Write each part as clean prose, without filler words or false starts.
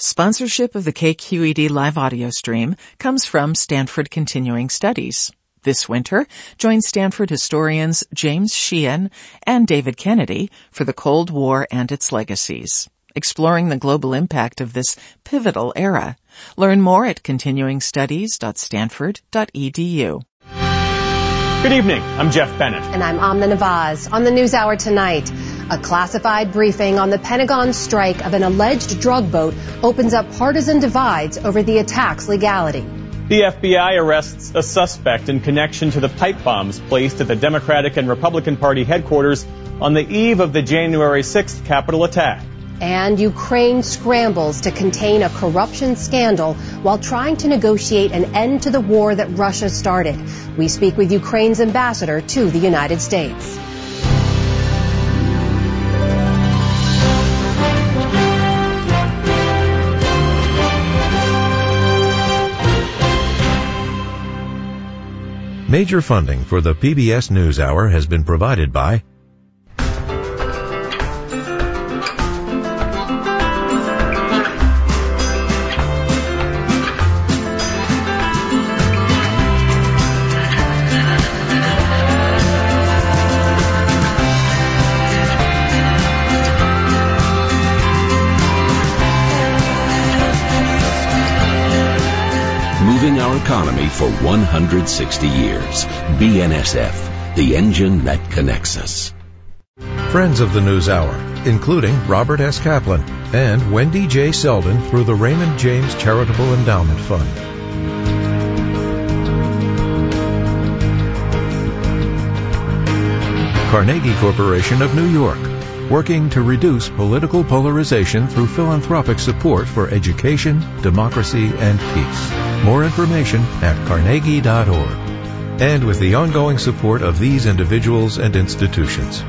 Sponsorship of the KQED live audio stream comes from Stanford Continuing Studies. This winter, join Stanford historians James Sheehan and David Kennedy for the Cold War and its legacies, exploring the global impact of this pivotal era. Learn more at continuingstudies.stanford.edu. Good evening. I'm Jeff Bennett. And I'm Amna Nawaz. On the NewsHour tonight, a classified briefing on the Pentagon strike of an alleged drug boat opens up partisan divides over the attack's legality. The FBI arrests a suspect in connection to the pipe bombs placed at the Democratic and Republican Party headquarters on the eve of the January 6th Capitol attack. And Ukraine scrambles to contain a corruption scandal while trying to negotiate an end to the war that Russia started. We speak with Ukraine's ambassador to the United States. Major funding for the PBS NewsHour has been provided by moving our economy for 160 years. BNSF, the engine that connects us. Friends of the NewsHour, including Robert S. Kaplan and Wendy J. Selden through the Raymond James Charitable Endowment Fund. Carnegie Corporation of New York, working to reduce political polarization through philanthropic support for education, democracy, and peace. More information at carnegie.org. And with the ongoing support of these individuals and institutions.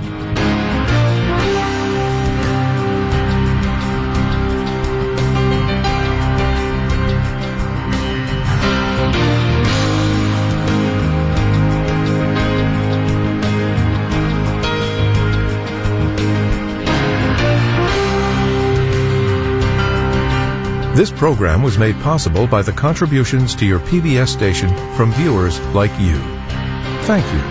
This program was made possible by the contributions to your PBS station from viewers like you. Thank you.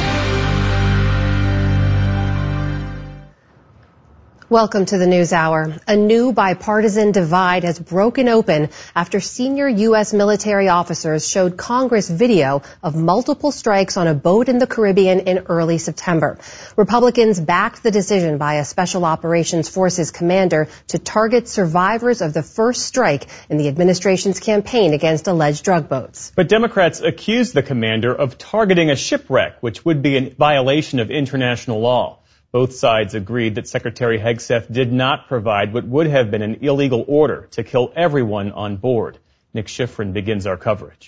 Welcome to the NewsHour. A new bipartisan divide has broken open after senior U.S. military officers showed Congress video of multiple strikes on a boat in the Caribbean in early September. Republicans backed the decision by a Special Operations Forces commander to target survivors of the first strike in the administration's campaign against alleged drug boats. But Democrats accused the commander of targeting a shipwreck, which would be a violation of international law. Both sides agreed that Secretary Hegseth did not provide what would have been an illegal order to kill everyone on board. Nick Schifrin begins our coverage.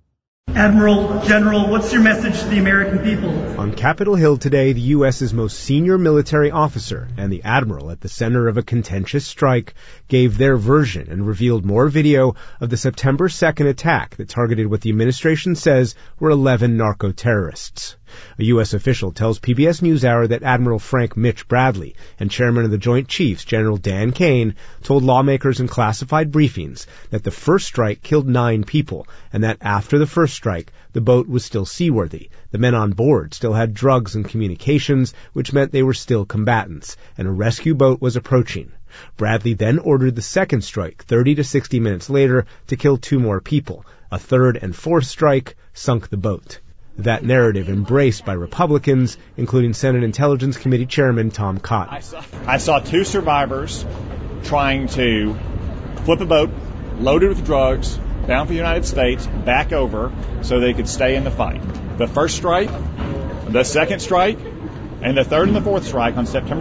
Admiral, General, what's your message to the American people? On Capitol Hill today, the U.S.'s most senior military officer and the admiral at the center of a contentious strike gave their version and revealed more video of the September 2nd attack that targeted what the administration says were 11 narco-terrorists. A U.S. official tells PBS NewsHour that Admiral Frank Mitch Bradley and Chairman of the Joint Chiefs, General Dan Kane, told lawmakers in classified briefings that the first strike killed 9 people and that after the first strike, the boat was still seaworthy. The men on board still had drugs and communications, which meant they were still combatants, and a rescue boat was approaching. Bradley then ordered the second strike 30 to 60 minutes later to kill 2 more people. A third and fourth strike sunk the boat. That narrative embraced by Republicans, including Senate Intelligence Committee Chairman Tom Cotton. I saw 2 survivors trying to flip a boat loaded with drugs bound for the United States back over so they could stay in the fight. The first strike, the second strike, and the third and the fourth strike on September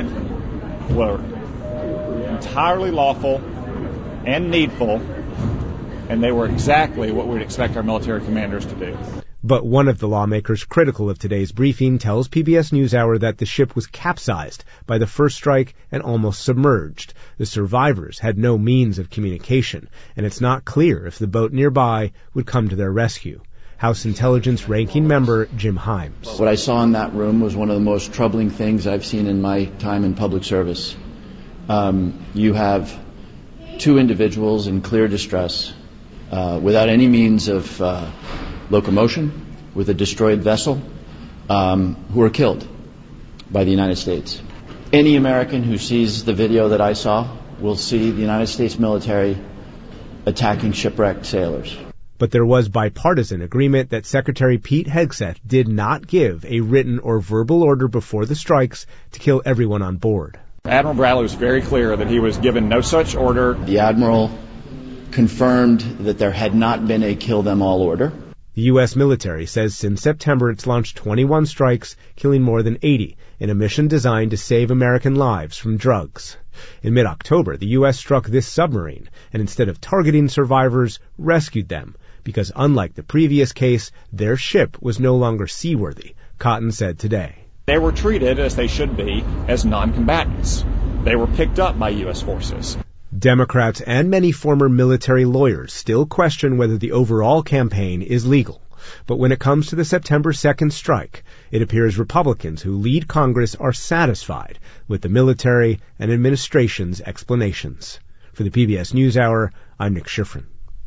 2nd were entirely lawful and needful, and they were exactly what we'd expect our military commanders to do. But one of the lawmakers critical of today's briefing tells PBS NewsHour that the ship was capsized by the first strike and almost submerged. The survivors had no means of communication, and it's not clear if the boat nearby would come to their rescue. House Intelligence Ranking Member Jim Himes. What I saw in that room was one of the most troubling things I've seen in my time in public service. You have two individuals in clear distress, without any means of locomotion, with a destroyed vessel, who were killed by the United States. Any American who sees the video that I saw will see the United States military attacking shipwrecked sailors. But there was bipartisan agreement that Secretary Pete Hegseth did not give a written or verbal order before the strikes to kill everyone on board. Admiral Bradley was very clear that he was given no such order. The Admiral confirmed that there had not been a kill them all order. The U.S. military says since September it's launched 21 strikes, killing more than 80 in a mission designed to save American lives from drugs. In mid-October, the U.S. struck this submarine and instead of targeting survivors, rescued them because unlike the previous case, their ship was no longer seaworthy, Cotton said today. They were treated, as they should be, as non-combatants. They were picked up by U.S. forces. Democrats and many former military lawyers still question whether the overall campaign is legal. But when it comes to the September 2nd strike, it appears Republicans who lead Congress are satisfied with the military and administration's explanations. For the PBS NewsHour, I'm Nick Schifrin.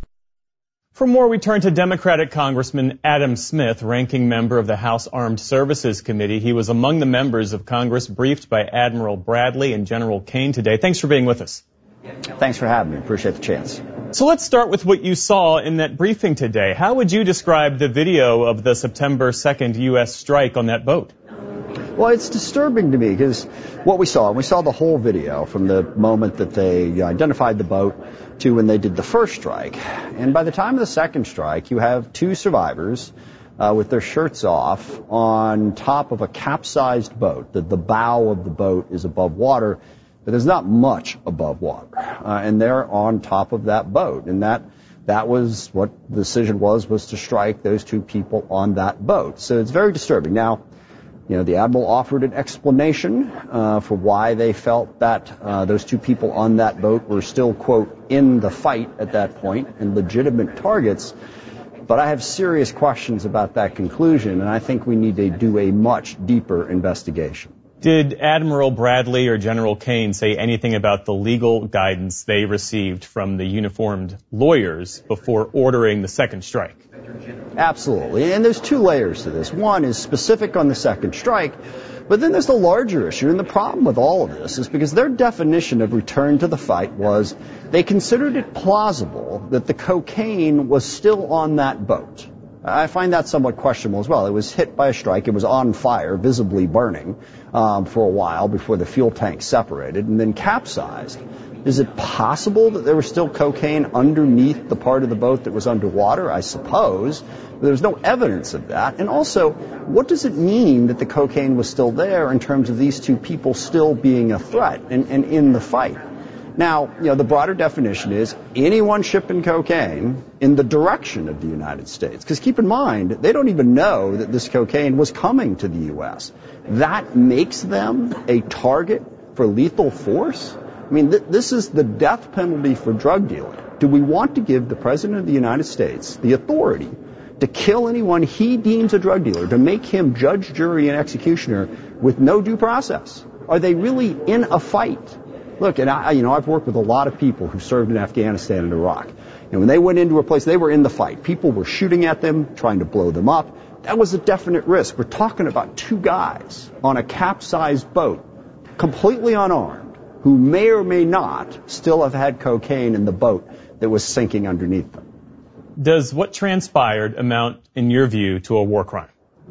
For more, we turn to Democratic Congressman Adam Smith, ranking member of the House Armed Services Committee. He was among the members of Congress briefed by Admiral Bradley and General Kane today. Thanks for being with us. Thanks for having me. Appreciate the chance. So let's start with what you saw in that briefing today. How would you describe the video of the September 2nd U.S. strike on that boat? Well, it's disturbing to me because what we saw the whole video from the moment that they identified the boat to when they did the first strike. And by the time of the second strike, you have two survivors with their shirts off on top of a capsized boat. The bow of the boat is above water, but there's not much above water. And they're on top of that boat. And that was what the decision was to strike those two people on that boat. So it's very disturbing. Now, the Admiral offered an explanation for why they felt that those two people on that boat were still, quote, in the fight at that point and legitimate targets. But I have serious questions about that conclusion, and I think we need to do a much deeper investigation. Did Admiral Bradley or General Kane say anything about the legal guidance they received from the uniformed lawyers before ordering the second strike? Absolutely. And there's two layers to this. One is specific on the second strike, but then there's the larger issue. And the problem with all of this is because their definition of return to the fight was they considered it plausible that the cocaine was still on that boat. I find that somewhat questionable as well. It was hit by a strike. It was on fire, visibly burning for a while before the fuel tank separated and then capsized. Is it possible that there was still cocaine underneath the part of the boat that was underwater? I suppose. But there's no evidence of that. And also, what does it mean that the cocaine was still there in terms of these two people still being a threat and in the fight? Now, the broader definition is anyone shipping cocaine in the direction of the United States. Because keep in mind, they don't even know that this cocaine was coming to the U.S. That makes them a target for lethal force? I mean, this is the death penalty for drug dealing. Do we want to give the President of the United States the authority to kill anyone he deems a drug dealer, to make him judge, jury, and executioner with no due process? Are they really in a fight? Look, and I've worked with a lot of people who served in Afghanistan and Iraq. And when they went into a place, they were in the fight. People were shooting at them, trying to blow them up. That was a definite risk. We're talking about two guys on a capsized boat, completely unarmed, who may or may not still have had cocaine in the boat that was sinking underneath them. Does what transpired amount, in your view, to a war crime?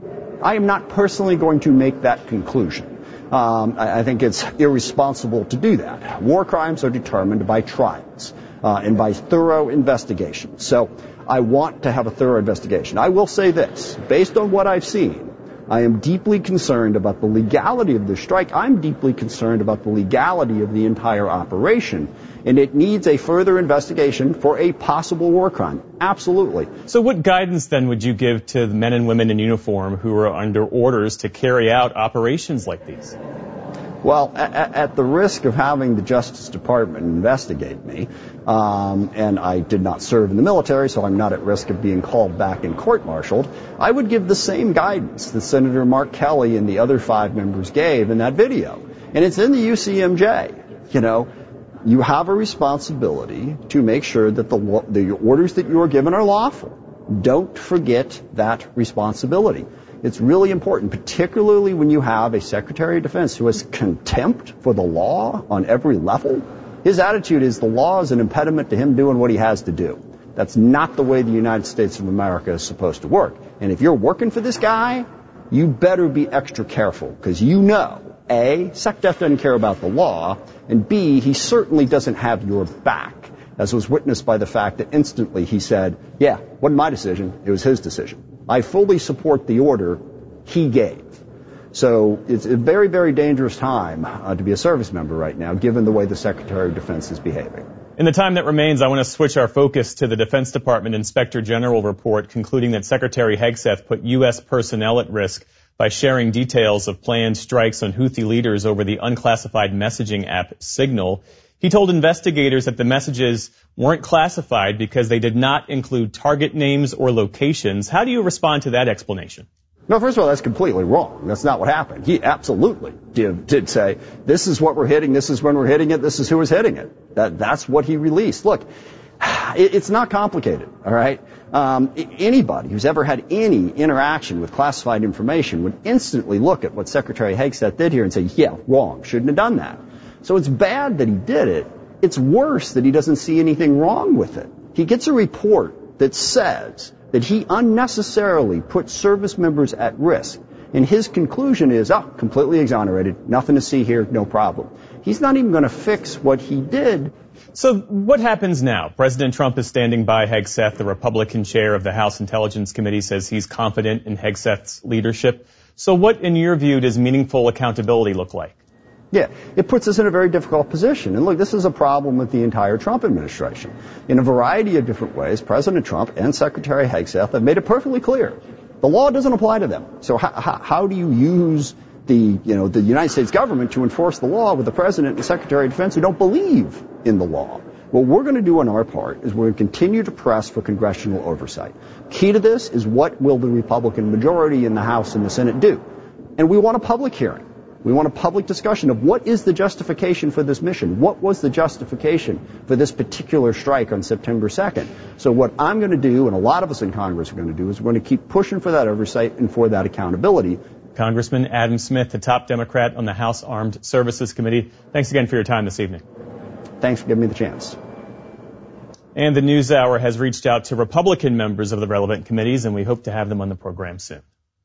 I am not personally going to make that conclusion. I think it's irresponsible to do that. War crimes are determined by trials and by thorough investigation. So I want to have a thorough investigation. I will say this, based on what I've seen, I am deeply concerned about the legality of the strike. I'm deeply concerned about the legality of the entire operation. And it needs a further investigation for a possible war crime. Absolutely. So what guidance then would you give to the men and women in uniform who are under orders to carry out operations like these? Well, at the risk of having the Justice Department investigate me, and I did not serve in the military, so I'm not at risk of being called back and court-martialed, I would give the same guidance that Senator Mark Kelly and the other 5 members gave in that video. And it's in the UCMJ. you have a responsibility to make sure that the orders that you are given are lawful. Don't forget that responsibility. It's really important, particularly when you have a Secretary of Defense who has contempt for the law on every level. His attitude is the law is an impediment to him doing what he has to do. That's not the way the United States of America is supposed to work. And if you're working for this guy, you better be extra careful, because you know, A, SecDef doesn't care about the law, and B, he certainly doesn't have your back, as was witnessed by the fact that instantly he said, yeah, it wasn't my decision, it was his decision. I fully support the order he gave. So it's a very, very dangerous time to be a service member right now, given the way the Secretary of Defense is behaving. In the time that remains, I want to switch our focus to the Defense Department Inspector General report concluding that Secretary Hegseth put U.S. personnel at risk by sharing details of planned strikes on Houthi leaders over the unclassified messaging app Signal. He told investigators that the messages weren't classified because they did not include target names or locations. How do you respond to that explanation? No, first of all, that's completely wrong. That's not what happened. He absolutely did say, this is what we're hitting, this is when we're hitting it, this is who is hitting it. That's what he released. Look, it's not complicated, all right? Anybody who's ever had any interaction with classified information would instantly look at what Secretary Hegseth did here and say, yeah, wrong, shouldn't have done that. So it's bad that he did it. It's worse that he doesn't see anything wrong with it. He gets a report that says that he unnecessarily put service members at risk. And his conclusion is, completely exonerated, nothing to see here, no problem. He's not even going to fix what he did. So what happens now? President Trump is standing by Hegseth. The Republican chair of the House Intelligence Committee says he's confident in Hegseth's leadership. So what, in your view, does meaningful accountability look like? Yeah, it puts us in a very difficult position. And look, this is a problem with the entire Trump administration. In a variety of different ways, President Trump and Secretary Hegseth have made it perfectly clear the law doesn't apply to them. So how do you use the United States government to enforce the law with the President and Secretary of Defense who don't believe in the law? What we're going to do on our part is we're going to continue to press for congressional oversight. Key to this is what will the Republican majority in the House and the Senate do? And we want a public hearing. We want a public discussion of what is the justification for this mission? What was the justification for this particular strike on September 2nd? So what I'm going to do, and a lot of us in Congress are going to do, is we're going to keep pushing for that oversight and for that accountability. Congressman Adam Smith, the top Democrat on the House Armed Services Committee. Thanks again for your time this evening. Thanks for giving me the chance. And the NewsHour has reached out to Republican members of the relevant committees, and we hope to have them on the program soon.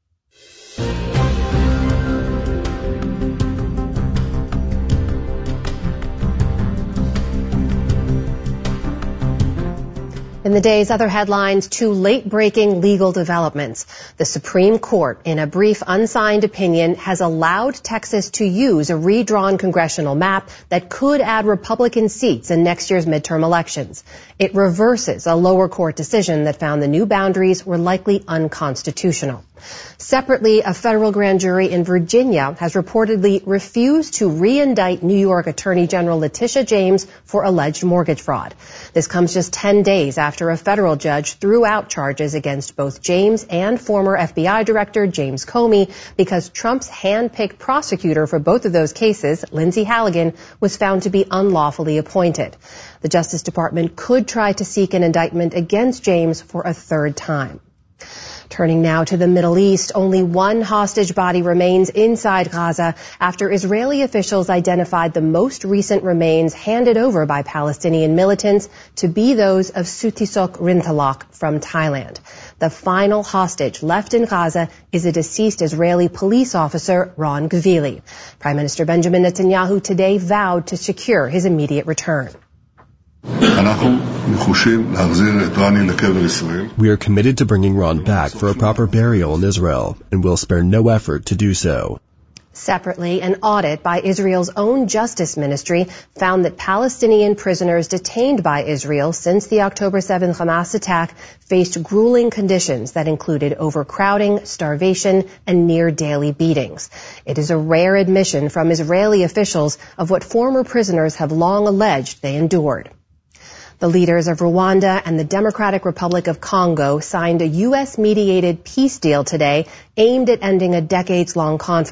In the day's other headlines, two late-breaking legal developments. The Supreme Court, in a brief unsigned opinion, has allowed Texas to use a redrawn congressional map that could add Republican seats in next year's midterm elections. It reverses a lower court decision that found the new boundaries were likely unconstitutional. Separately, a federal grand jury in Virginia has reportedly refused to re-indict New York Attorney General Letitia James for alleged mortgage fraud. This comes just 10 days after a federal judge threw out charges against both James and former FBI Director James Comey because Trump's hand-picked prosecutor for both of those cases, Lindsay Halligan, was found to be unlawfully appointed. The Justice Department could try to seek an indictment against James for a third time. Turning now to the Middle East, only one hostage body remains inside Gaza after Israeli officials identified the most recent remains handed over by Palestinian militants to be those of Sutisok Rintalak from Thailand. The final hostage left in Gaza is a deceased Israeli police officer, Ron Gvili. Prime Minister Benjamin Netanyahu today vowed to secure his immediate return. We are committed to bringing Ron back for a proper burial in Israel and will spare no effort to do so. Separately, an audit by Israel's own justice ministry found that Palestinian prisoners detained by Israel since the October 7th Hamas attack faced grueling conditions that included overcrowding, starvation, and near-daily beatings. It is a rare admission from Israeli officials of what former prisoners have long alleged they endured. The leaders of Rwanda and the Democratic Republic of Congo signed a U.S.-mediated peace deal today aimed at ending a decades-long conflict.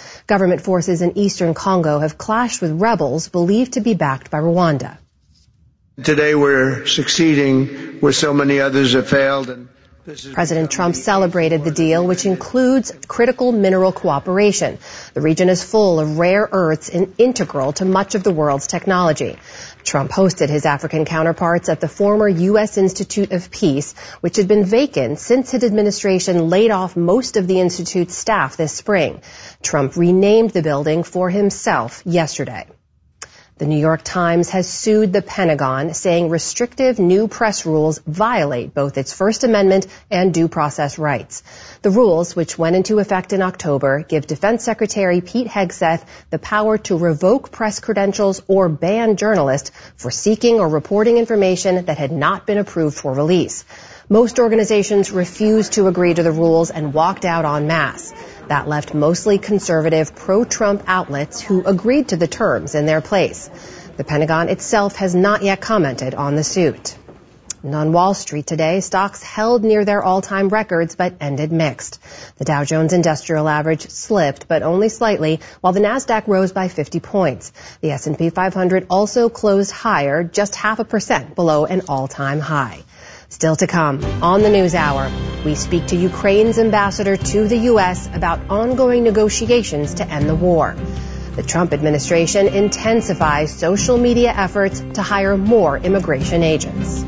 Government forces in eastern Congo have clashed with rebels believed to be backed by Rwanda. Today we're succeeding where so many others have failed. And President Trump celebrated the deal, which includes critical mineral cooperation. The region is full of rare earths and integral to much of the world's technology. Trump hosted his African counterparts at the former U.S. Institute of Peace, which had been vacant since his administration laid off most of the institute's staff this spring. Trump renamed the building for himself yesterday. The New York Times has sued the Pentagon, saying restrictive new press rules violate both its First Amendment and due process rights. The rules, which went into effect in October, give Defense Secretary Pete Hegseth the power to revoke press credentials or ban journalists for seeking or reporting information that had not been approved for release. Most organizations refused to agree to the rules and walked out en masse. That left mostly conservative pro-Trump outlets who agreed to the terms in their place. The Pentagon itself has not yet commented on the suit. And on Wall Street today, stocks held near their all-time records but ended mixed. The Dow Jones Industrial Average slipped, but only slightly, while the Nasdaq rose by 50 points. The S&P 500 also closed higher, just 0.5% below an all-time high. Still to come, on the News Hour, we speak to Ukraine's ambassador to the U.S. about ongoing negotiations to end the war. The Trump administration intensifies social media efforts to hire more immigration agents.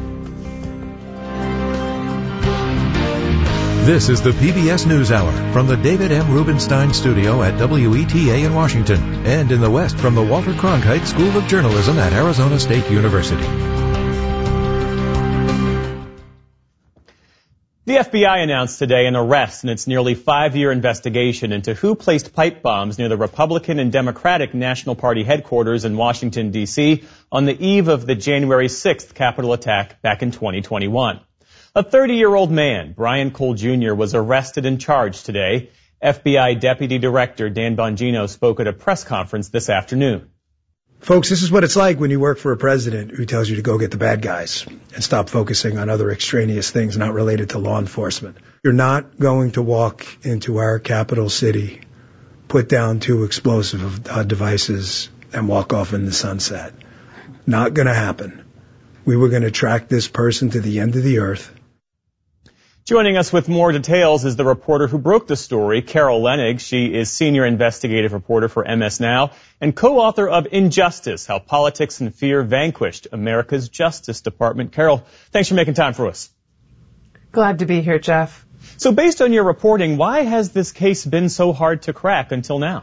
This is the PBS NewsHour from the David M. Rubenstein studio at WETA in Washington and in the West from the Walter Cronkite School of Journalism at Arizona State University. The FBI announced today an arrest in its nearly 5-year investigation into who placed pipe bombs near the Republican and Democratic National Party headquarters in Washington, D.C. on the eve of the January 6th Capitol attack back in 2021. A 30-year-old man, Brian Cole Jr., was arrested and charged today. FBI Deputy Director Dan Bongino spoke at a press conference this afternoon. Folks, this is what it's like when you work for a president who tells you to go get the bad guys and stop focusing on other extraneous things not related to law enforcement. You're not going to walk into our capital city, put down 2 explosive devices, and walk off in the sunset. Not going to happen. We were going to track this person to the end of the earth. Joining us with more details is the reporter who broke the story, Carol Leonnig. She is senior investigative reporter for MS Now and co-author of Injustice, How Politics and Fear Vanquished America's Justice Department. Carol, thanks for making time for us. Glad to be here, Jeff. So based on your reporting, why has this case been so hard to crack until now?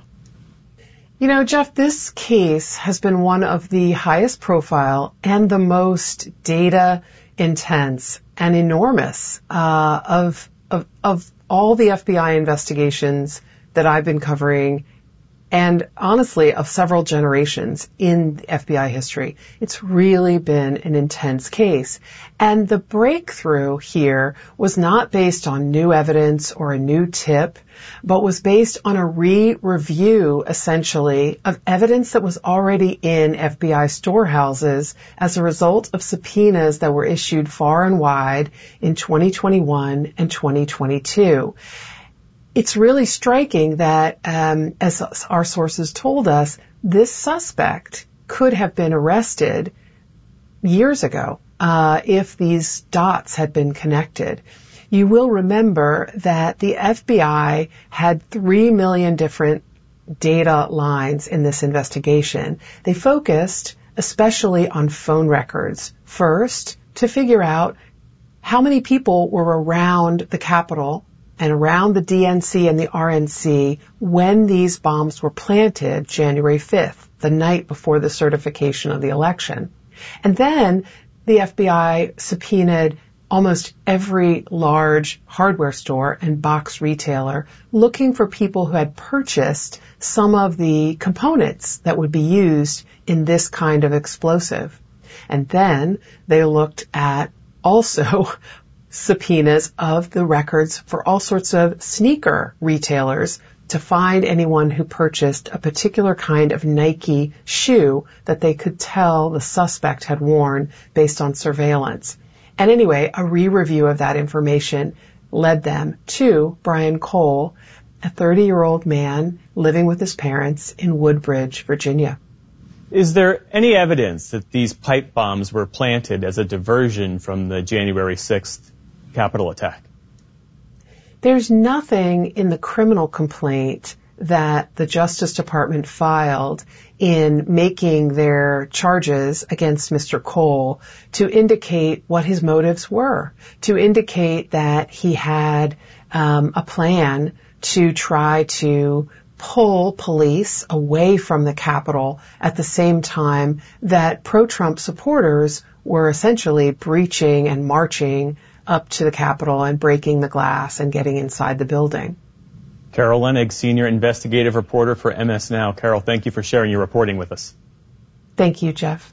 You know, Jeff, this case has been one of the highest profile and the most data intense and enormous of all the FBI investigations that I've been covering, and honestly of several generations in FBI history. It's really been an intense case. And the breakthrough here was not based on new evidence or a new tip, but was based on a re-review, essentially, of evidence that was already in FBI storehouses as a result of subpoenas that were issued far and wide in 2021 and 2022. It's really striking that, as our sources told us, this suspect could have been arrested years ago if these dots had been connected. You will remember that the FBI had 3 million different data lines in this investigation. They focused especially on phone records. First, to figure out how many people were around the Capitol and around the DNC and the RNC when these bombs were planted January 5th, the night before the certification of the election. And then the FBI subpoenaed almost every large hardware store and box retailer looking for people who had purchased some of the components that would be used in this kind of explosive. And then they looked at also subpoenas of the records for all sorts of sneaker retailers to find anyone who purchased a particular kind of Nike shoe that they could tell the suspect had worn based on surveillance. And anyway, a re-review of that information led them to Brian Cole a 30-year-old man living with his parents in Woodbridge, Virginia. Is there any evidence that these pipe bombs were planted as a diversion from the January 6th Capitol attack? There's nothing in the criminal complaint that the Justice Department filed in making their charges against Mr. Cole to indicate what his motives were, to indicate that he had a plan to try to pull police away from the Capitol at the same time that pro-Trump supporters were essentially breaching and marching up to the Capitol and breaking the glass and getting inside the building. Carol Lenig, Senior Investigative Reporter for MS Now. Carol, thank you for sharing your reporting with us. Thank you, Jeff.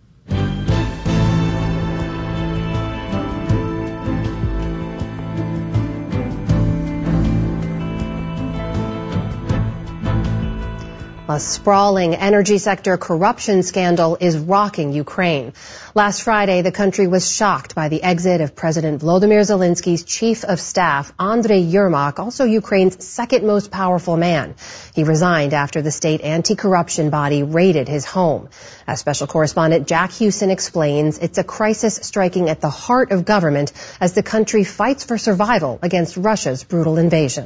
A sprawling energy sector corruption scandal is rocking Ukraine. Last Friday, the country was shocked by the exit of President Volodymyr Zelensky's chief of staff, Andriy Yermak, also Ukraine's second most powerful man. He resigned after the state anti-corruption body raided his home. As special correspondent Jack Hewson explains, it's a crisis striking at the heart of government as the country fights for survival against Russia's brutal invasion.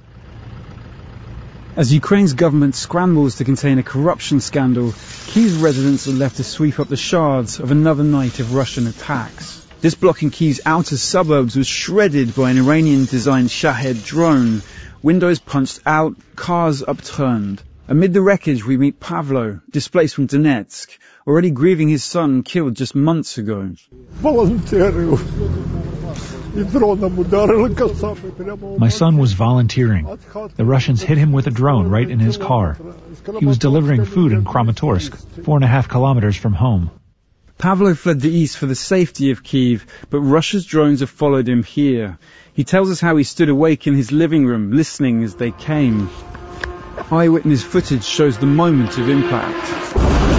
As Ukraine's government scrambles to contain a corruption scandal, Kyiv's residents are left to sweep up the shards of another night of Russian attacks. This block in Kyiv's outer suburbs was shredded by an Iranian-designed Shahed drone. Windows punched out, cars upturned. Amid the wreckage, we meet Pavlo, displaced from Donetsk, already grieving his son killed just months ago. My son was volunteering. The Russians hit him with a drone right in his car. He was delivering food in Kramatorsk, 4.5 kilometers from home. Pavlo fled the east for the safety of Kyiv, but Russia's drones have followed him here. He tells us how he stood awake in his living room, listening as they came. Eyewitness footage shows the moment of impact.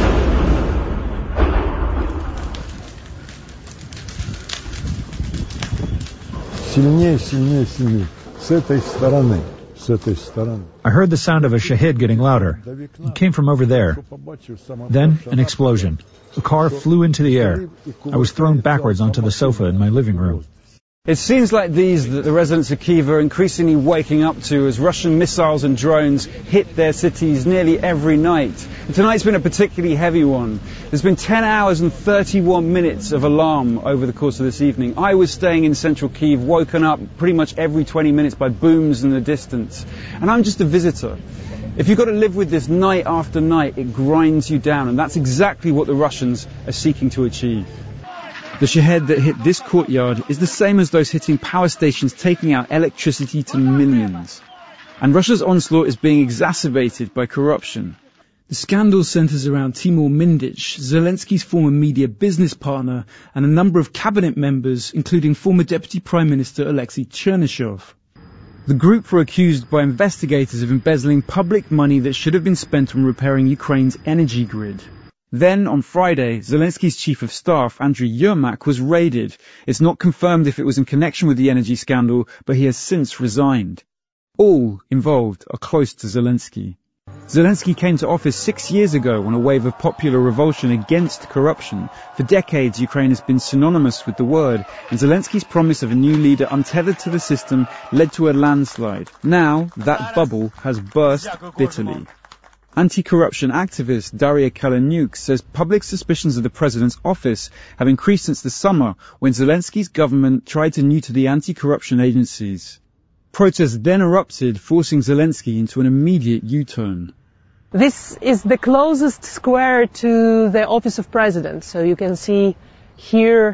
I heard the sound of a Shahed getting louder. It came from over there. Then, an explosion. A car flew into the air. I was thrown backwards onto the sofa in my living room. It seems like these that the residents of Kyiv are increasingly waking up to as Russian missiles and drones hit their cities nearly every night. And tonight's been a particularly heavy one. There's been 10 hours and 31 minutes of alarm over the course of this evening. I was staying in central Kyiv, woken up pretty much every 20 minutes by booms in the distance. And I'm just a visitor. If you've got to live with this night after night, it grinds you down. And that's exactly what the Russians are seeking to achieve. The Shahed that hit this courtyard is the same as those hitting power stations, taking out electricity to millions. And Russia's onslaught is being exacerbated by corruption. The scandal centers around Timur Mindich, Zelensky's former media business partner, and a number of cabinet members, including former Deputy Prime Minister Alexei Chernyshev. The group were accused by investigators of embezzling public money that should have been spent on repairing Ukraine's energy grid. Then, on Friday, Zelensky's chief of staff, Andriy Yermak, was raided. It's not confirmed if it was in connection with the energy scandal, but he has since resigned. All involved are close to Zelensky. Zelensky came to office 6 years ago on a wave of popular revulsion against corruption. For decades, Ukraine has been synonymous with the word, and Zelensky's promise of a new leader untethered to the system led to a landslide. Now, that bubble has burst bitterly. Anti-corruption activist Daria Kaleniuk says public suspicions of the president's office have increased since the summer when Zelensky's government tried to neuter the anti-corruption agencies. Protests then erupted, forcing Zelensky into an immediate U-turn. This is the closest square to the office of president, so you can see here,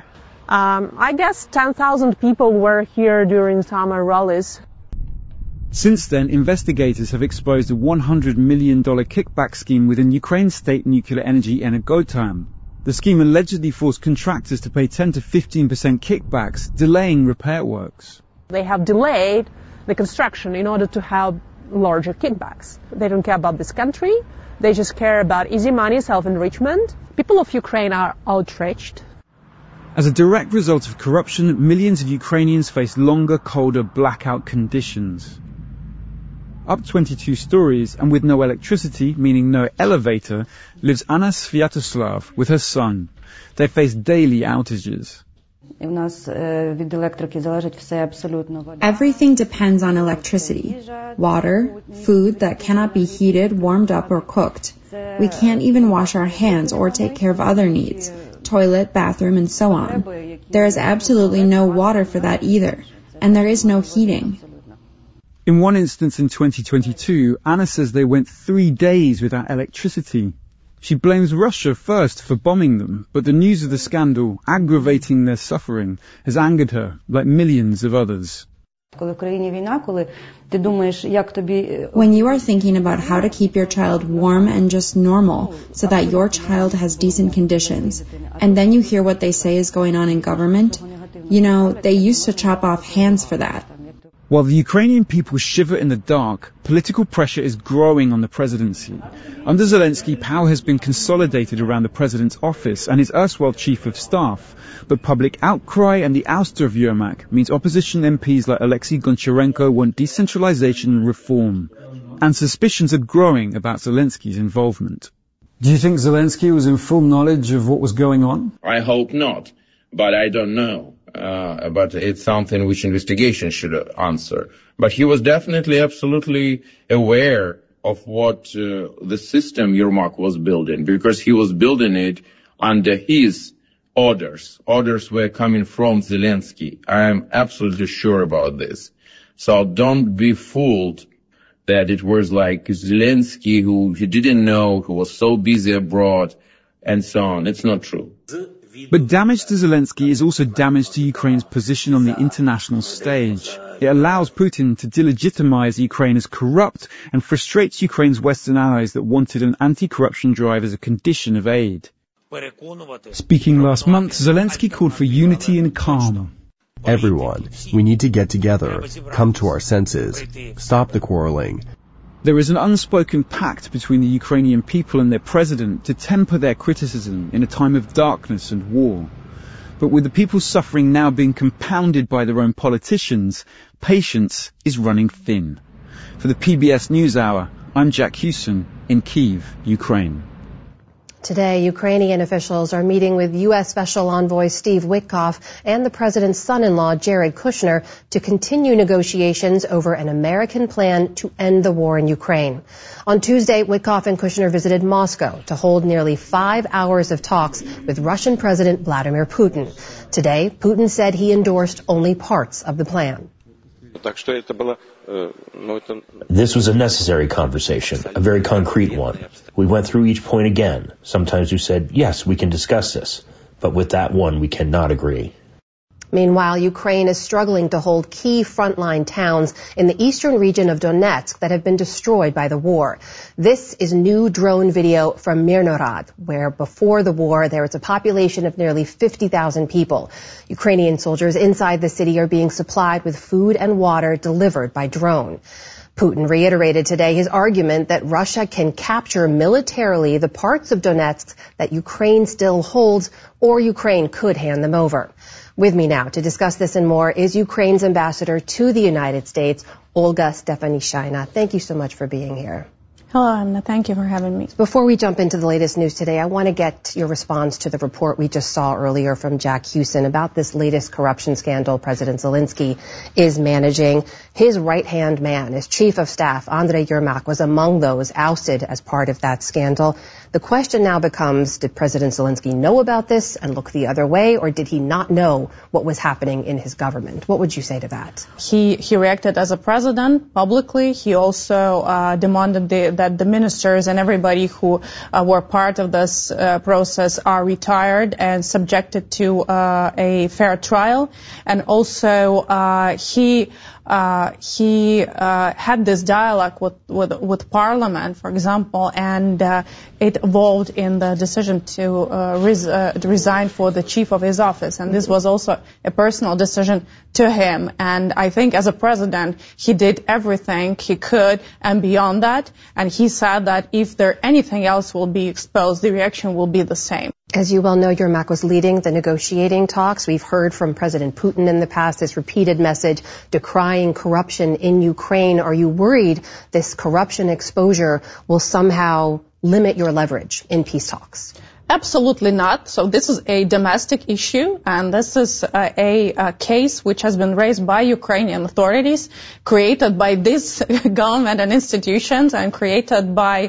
I guess 10,000 people were here during summer rallies. Since then, investigators have exposed a $100 million kickback scheme within Ukraine's state nuclear energy Energoatom. The scheme allegedly forced contractors to pay 10 to 15% kickbacks, delaying repair works. They have delayed the construction in order to have larger kickbacks. They don't care about this country. They just care about easy money, self-enrichment. People of Ukraine are outraged. As a direct result of corruption, millions of Ukrainians face longer, colder blackout conditions. Up 22 stories and with no electricity, meaning no elevator, lives Anna Sviatoslav with her son. They face daily outages. Everything depends on electricity, water, food that cannot be heated, warmed up, or cooked. We can't even wash our hands or take care of other needs, toilet, bathroom, and so on. There is absolutely no water for that either, and there is no heating. In one instance in 2022, Anna says they went 3 days without electricity. She blames Russia first for bombing them, but the news of the scandal, aggravating their suffering, has angered her, like millions of others. When you are thinking about how to keep your child warm and just normal so that your child has decent conditions, and then you hear what they say is going on in government, they used to chop off hands for that. While the Ukrainian people shiver in the dark, political pressure is growing on the presidency. Under Zelensky, power has been consolidated around the president's office and his erstwhile chief of staff. But public outcry and the ouster of Yermak means opposition MPs like Alexei Goncharenko want decentralization and reform. And suspicions are growing about Zelensky's involvement. Do you think Zelensky was in full knowledge of what was going on? I hope not, but I don't know. But it's something which investigation should answer. But he was definitely absolutely aware of what the system Yermak was building, because he was building it under his orders. Orders were coming from Zelensky. I am absolutely sure about this. So don't be fooled that it was like Zelensky who he didn't know, who was so busy abroad, and so on. It's not true. But damage to Zelensky is also damage to Ukraine's position on the international stage. It allows Putin to delegitimize Ukraine as corrupt and frustrates Ukraine's Western allies that wanted an anti-corruption drive as a condition of aid. Speaking last month, Zelensky called for unity and calm. Everyone, we need to get together, come to our senses, stop the quarreling. There is an unspoken pact between the Ukrainian people and their president to temper their criticism in a time of darkness and war. But with the people's suffering now being compounded by their own politicians, patience is running thin. For the PBS NewsHour, I'm Jack Hewson in Kyiv, Ukraine. Today, Ukrainian officials are meeting with U.S. Special Envoy Steve Witkoff and the president's son-in-law, Jared Kushner, to continue negotiations over an American plan to end the war in Ukraine. On Tuesday, Witkoff and Kushner visited Moscow to hold nearly 5 hours of talks with Russian President Vladimir Putin. Today, Putin said he endorsed only parts of the plan. This was a necessary conversation, a very concrete one. We went through each point again. Sometimes we said, yes, we can discuss this, but with that one, we cannot agree. Meanwhile, Ukraine is struggling to hold key frontline towns in the eastern region of Donetsk that have been destroyed by the war. This is new drone video from Mirnorod, where before the war there was a population of nearly 50,000 people. Ukrainian soldiers inside the city are being supplied with food and water delivered by drone. Putin reiterated today his argument that Russia can capture militarily the parts of Donetsk that Ukraine still holds, or Ukraine could hand them over. With me now to discuss this and more is Ukraine's ambassador to the United States, Olga Stefanishyna. Thank you so much for being here. Hello, Anna. Thank you for having me. Before we jump into the latest news today, I want to get your response to the report we just saw earlier from Jack Hewson about this latest corruption scandal President Zelensky is managing. His right-hand man, his chief of staff, Andrei Yermak, was among those ousted as part of that scandal. The question now becomes, did President Zelensky know about this and look the other way, or did he not know what was happening in his government? What would you say to that? He reacted as a president publicly. He also demanded that the ministers and everybody who were part of this process are retired and subjected to a fair trial. And also he had this dialogue with Parliament, for example, and it evolved in the decision to resign for the chief of his office. And this was also a personal decision to him. And I think as a president, he did everything he could and beyond that. And he said that if anything else will be exposed, the reaction will be the same. As you well know, Yermak was leading the negotiating talks. We've heard from President Putin in the past this repeated message decrying corruption in Ukraine. Are you worried this corruption exposure will somehow limit your leverage in peace talks? Absolutely not. So this is a domestic issue, and this is a case which has been raised by Ukrainian authorities, created by this government and institutions, and created by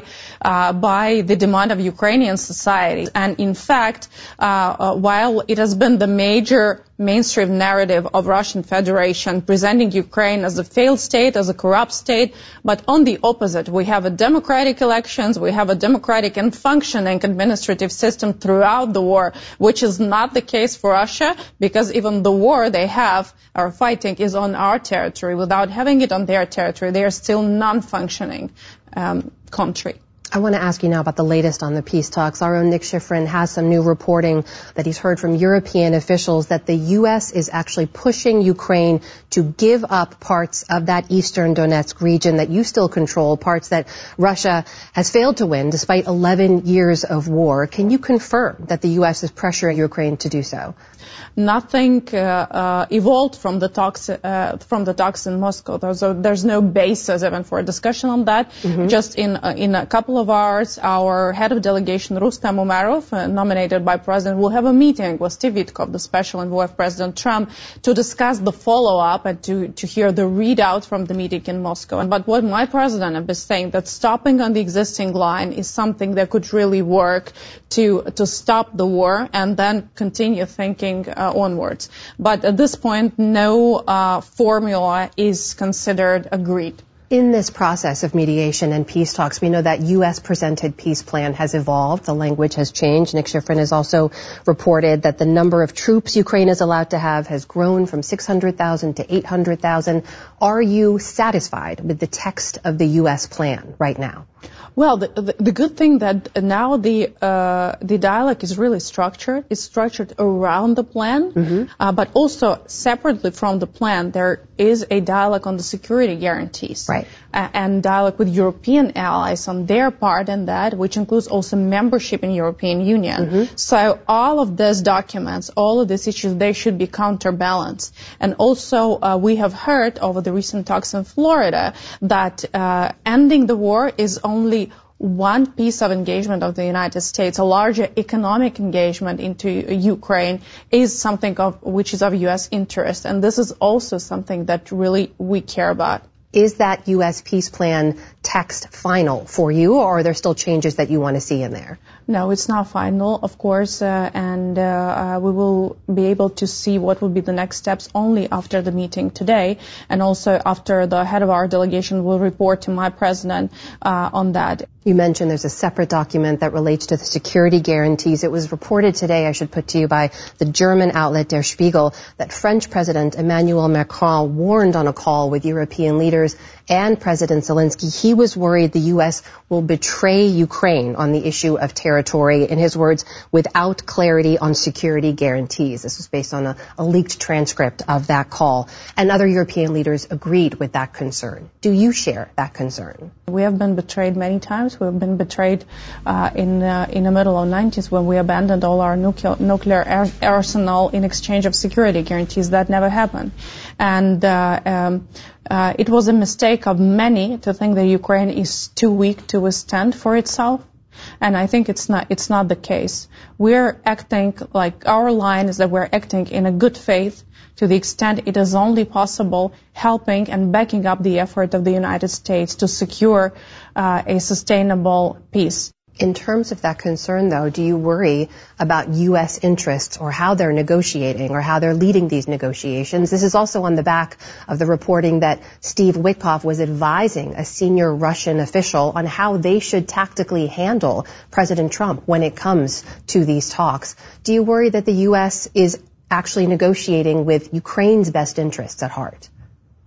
the demand of Ukrainian society. And in fact, while it has been the major mainstream narrative of Russian Federation presenting Ukraine as a failed state, as a corrupt state, but on the opposite, we have a democratic elections, we have a democratic and functioning administrative system throughout the war, which is not the case for Russia, because even the war they have are fighting is on our territory. Without having it on their territory, they are still non-functioning country. I want to ask you now about the latest on the peace talks. Our own Nick Schifrin has some new reporting that he's heard from European officials that the U.S. is actually pushing Ukraine to give up parts of that eastern Donetsk region that you still control, parts that Russia has failed to win despite 11 years of war. Can you confirm that the U.S. is pressuring Ukraine to do so? Nothing evolved from the talks in Moscow. There's no basis even for a discussion on that. Mm-hmm. Just in a couple of hours, our head of delegation, Rustam Umerov, nominated by President, will have a meeting with Steve Witkoff, the special envoy of President Trump, to discuss the follow-up and to hear the readout from the meeting in Moscow. But what my president has been saying, that stopping on the existing line is something that could really work to stop the war and then continue thinking onwards. But at this point, no formula is considered agreed. In this process of mediation and peace talks, we know that U.S.-presented peace plan has evolved. The language has changed. Nick Schifrin has also reported that the number of troops Ukraine is allowed to have has grown from 600,000 to 800,000. Are you satisfied with the text of the U.S. plan right now? Well, the good thing that now the dialogue is really structured. It's structured around the plan, mm-hmm. But also separately from the plan, there is a dialogue on the security guarantees, right? And dialogue with European allies on their part in that, which includes also membership in European Union. Mm-hmm. So all of these documents, all of these issues, they should be counterbalanced. And also, we have heard over the recent talks in Florida that ending the war is only one piece of engagement of the United States. A larger economic engagement into Ukraine is something which is of U.S. interest, and this is also something that really we care about. Is that U.S. peace plan text final for you, or are there still changes that you want to see in there? No, it's not final, of course, and we will be able to see what will be the next steps only after the meeting today, and also after the head of our delegation will report to my president on that. You mentioned there's a separate document that relates to the security guarantees. It was reported today, I should put to you, by the German outlet Der Spiegel, that French President Emmanuel Macron warned on a call with European leaders and President Zelensky. He was worried the U.S. will betray Ukraine on the issue of territory, in his words, without clarity on security guarantees. This was based on a leaked transcript of that call. And other European leaders agreed with that concern. Do you share that concern? We have been betrayed many times. We have been betrayed in the middle of the 90s when we abandoned all our nuclear arsenal in exchange of security guarantees. That never happened. And it was a mistake of many to think that Ukraine is too weak to withstand for itself. And I think it's not the case. We're acting like our line is that we're acting in a good faith to the extent it is only possible, helping and backing up the effort of the United States to secure a sustainable peace. In terms of that concern, though, do you worry about U.S. interests or how they're negotiating or how they're leading these negotiations? This is also on the back of the reporting that Steve Witkoff was advising a senior Russian official on how they should tactically handle President Trump when it comes to these talks. Do you worry that the U.S. is actually negotiating with Ukraine's best interests at heart?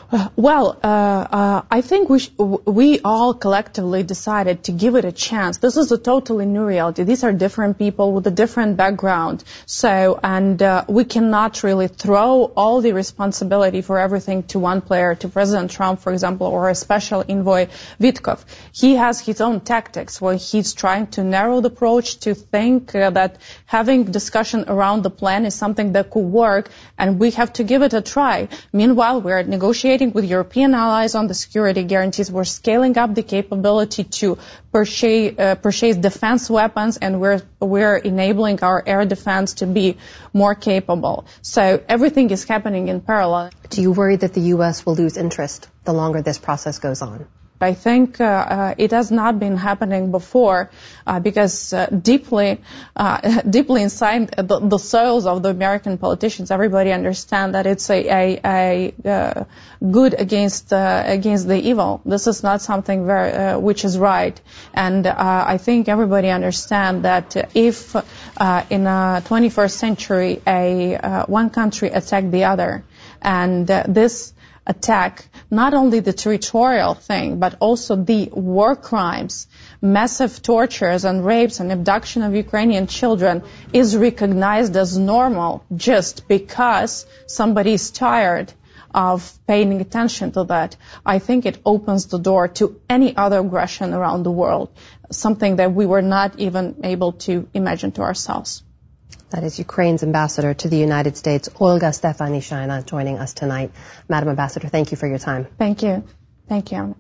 Well, I think we all collectively decided to give it a chance. This is a totally new reality. These are different people with a different background. And we cannot really throw all the responsibility for everything to one player, to President Trump, for example, or a special envoy, Witkoff. He has his own tactics where he's trying to narrow the approach, to think that having discussion around the plan is something that could work, and we have to give it a try. Meanwhile, we're negotiating with European allies on the security guarantees. We're scaling up the capability to purchase defense weapons, and we're enabling our air defense to be more capable. So everything is happening in parallel. Do you worry that the U.S. will lose interest the longer this process goes on? I think it has not been happening before because deeply inside the souls of the American politicians, everybody understands that it's a good against the evil. This is not something which is right, and I think everybody understands that if in the 21st century one country attacked the other, and this attack, not only the territorial thing, but also the war crimes, massive tortures and rapes and abduction of Ukrainian children is recognized as normal just because somebody is tired of paying attention to that. I think it opens the door to any other aggression around the world, something that we were not even able to imagine to ourselves. That is Ukraine's ambassador to the United States, Olga Stefanishyna, joining us tonight. Madam Ambassador, thank you for your time. Thank you. Thank you.